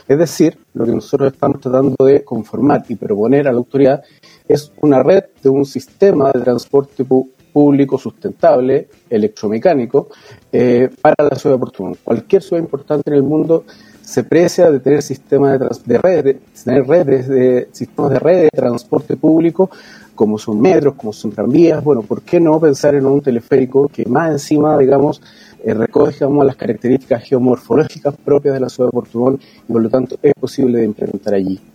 Es decir, lo que nosotros estamos tratando de conformar y proponer a la autoridad es una red de un sistema de transporte público sustentable, electromecánico, para la ciudad de Puerto Montt. Cualquier ciudad importante en el mundo se precia de tener sistemas de sistemas de red de transporte público, como son metros, como son tranvías. Bueno, ¿por qué no pensar en un teleférico que más encima, digamos, recoge las características geomorfológicas propias de la ciudad de Puerto Montt y por lo tanto es posible de implementar allí?